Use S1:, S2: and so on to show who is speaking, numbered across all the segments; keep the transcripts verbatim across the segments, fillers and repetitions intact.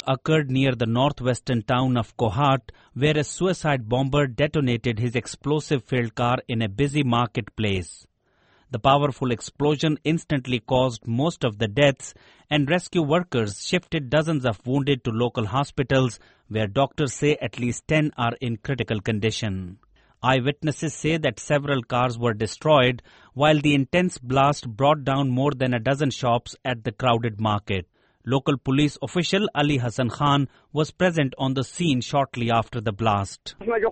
S1: occurred near the northwestern town of Kohat, where a suicide bomber detonated his explosive-filled car in a busy marketplace. The powerful explosion instantly caused most of the deaths, and rescue workers shifted dozens of wounded to local hospitals, where doctors say at least ten are in critical condition. Eyewitnesses say that several cars were destroyed, while the intense blast brought down more than a dozen shops at the crowded market. Local police official Ali Hassan Khan was present on the scene shortly after the blast.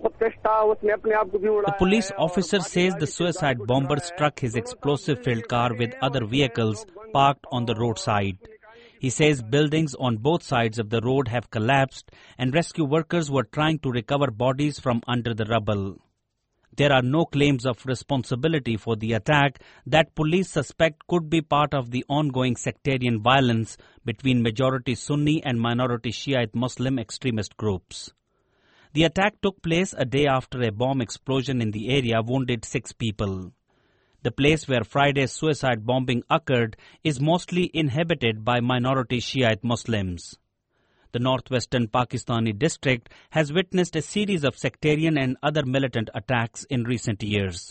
S1: The police officer says the suicide bomber struck his explosive-filled car with other vehicles parked on the roadside. He says buildings on both sides of the road have collapsed and rescue workers were trying to recover bodies from under the rubble. There are no claims of responsibility for the attack that police suspect could be part of the ongoing sectarian violence between majority Sunni and minority Shiite Muslim extremist groups. The attack took place a day after a bomb explosion in the area wounded six people. The place where Friday's suicide bombing occurred is mostly inhabited by minority Shiite Muslims. The northwestern Pakistani district has witnessed a series of sectarian and other militant attacks in recent years.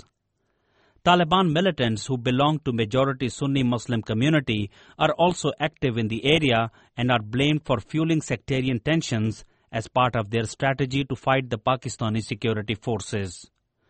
S1: Taliban militants who belong to majority Sunni Muslim community are also active in the area and are blamed for fueling sectarian tensions as part of their strategy to fight the Pakistani security forces.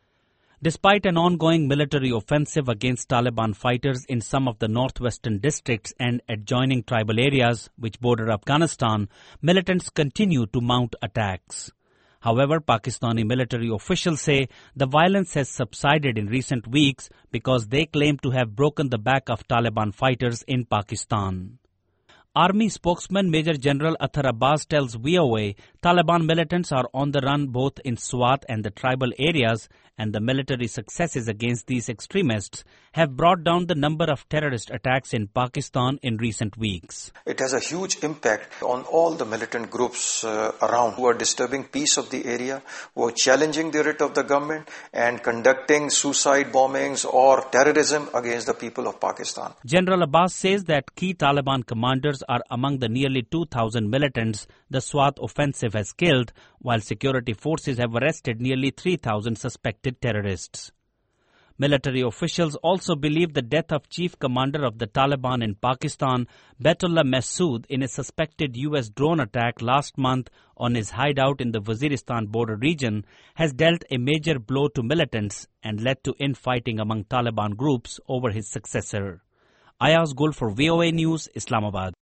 S1: Despite an ongoing military offensive against Taliban fighters in some of the northwestern districts and adjoining tribal areas which border Afghanistan, militants continue to mount attacks. However, Pakistani military officials say the violence has subsided in recent weeks because they claim to have broken the back of Taliban fighters in Pakistan. Army spokesman Major General Athar Abbas tells V O A Taliban militants are on the run both in Swat and the tribal areas, and the military successes against these extremists have brought down the number of terrorist attacks in Pakistan in recent weeks.
S2: It has a huge impact on all the militant groups uh, around who are disturbing peace of the area, who are challenging the writ of the government and conducting suicide bombings or terrorism against the people of Pakistan.
S1: General Abbas says that key Taliban commanders are among the nearly two thousand militants the Swat offensive has killed, while security forces have arrested nearly three thousand suspected terrorists. Military officials also believe the death of chief commander of the Taliban in Pakistan, Baitullah Masood, in a suspected U S drone attack last month on his hideout in the Waziristan border region has dealt a major blow to militants and led to infighting among Taliban groups over his successor. Ayaz Gul for V O A News, Islamabad.